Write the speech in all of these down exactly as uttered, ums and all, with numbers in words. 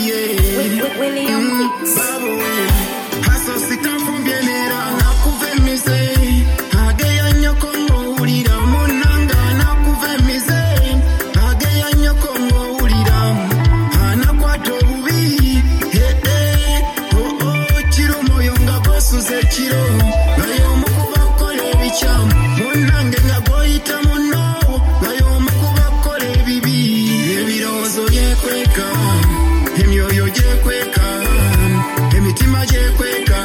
yeah. William Mix. Haso sitafumbyenera nakuvemize. Hageya nyoko ngowulira munanga nakuvemize. Hageya nyoko ngowulira. Hanakwata obubi. Hey, hey. Oh, oh, kiro moyo nga gosuze kiro. Nayo mukuba kola ebichamu. Munange nga goyita muno. Nayo mukuba kola ebibi. Ebirozo yekweka. Emyoyo gyekweka. Emitima gyekweka.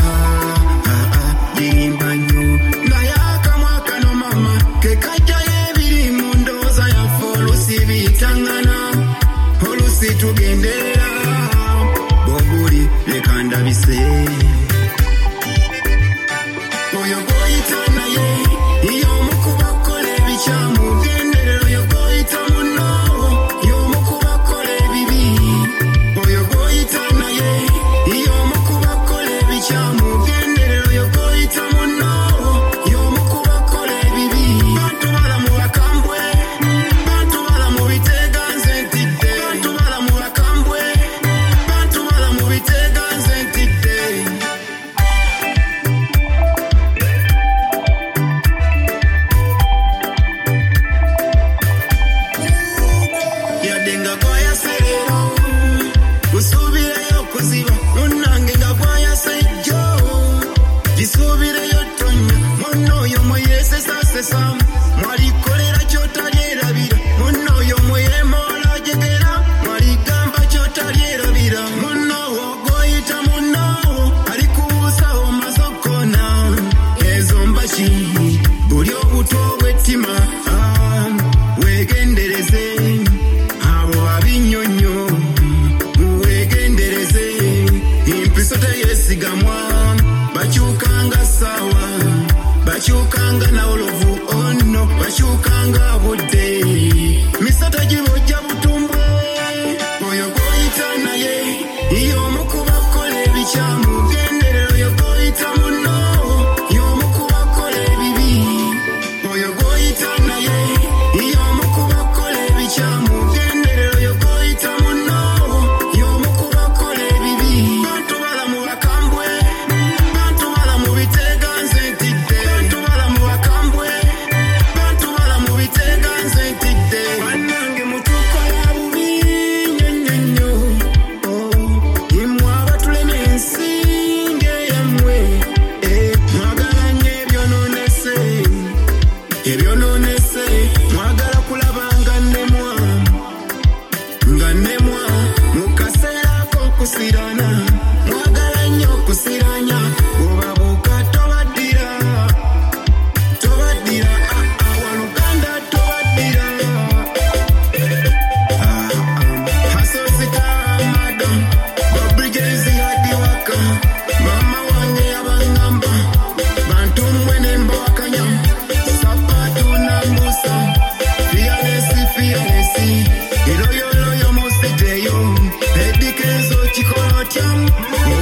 Gimba nnyo. Naye akamwa kano mama kekajjayo ebiri mu ndowooza yaffe oluusi biyitangana. Oluusi tugenderera. Bw'obuli leka ndabise. Oyo goyita naye y'omu ku bakola ebikyamu. Genderera oyo goyita muno y'omu ku bakola ebibi. Oyo goyita naye y'omu ku bakola ebikyamu. Genderera oyo goyita muno y'omu ku bakola ebibi. Bantu balamu bakambwe. Bantu balamu biteega nze ntidde. Bantu balamu bakambwe. Bantu balamu biteega nze ntidde. Yadde nga gwayase leero gusuubireyo kuziba. Munnange nga gwayase jjo gisuubireyo ttonya. Munno oyo mwe yeesesasesa mwalikolera ky'otalyerabira. Munno oyo mwe yeemoola jegera mwaligamba ky'otalyerabira. Munno gwoyita munno alikubuusa omaze okkoona. Ezo mbaki buli obuto obw'ettima. Ah, weegendereze abo babinnyonnyo. Weegendereze empiso teyeesigamwa. Bakyukanga ssaawa. Bakyukanga nawolovu ono. Bakyukanga budde. Misota gibojja butumbwe. Oyo gwoyita naye y'omu ku bakola ebikyamu. Genderera oyo gwoyita muno y'omu ku bakola ebibi. Oyo gwoyita naye y'omu ku bakola ebikyamu. Genderera oyo gwoyita muno y'omu ku bakola ebibi. Bantu balamu bakambwe. Bantu balamu biteega nze ntidde. Bantu balamu bakambwe. Bantu balamu biteega nze ntidde. Bannange mutukola bubi nnyo nnyo nnyo. Oh, mmwe abatulemye ensinge yammwe. Eh, mwagala nnyo ebyonoonese. Ebyonoonese mwagala kulaba nga nnemwa. Nga nnemwa mu kaseera k'okusirana. Mwagala nnyo okusiranya. Bw'obabuuka tobaddira. Tobaddira. Ah, ah, waluganda tobaddira. Ah, ah. Hasosika madam. Babrijezi hadi waka. Mama wange yabangamba. Bantu mwene mbawakanya. Sapatu na mbusa. Fearless, fearless. Iloyo loyo moseteyo. Edikezo chikorotya.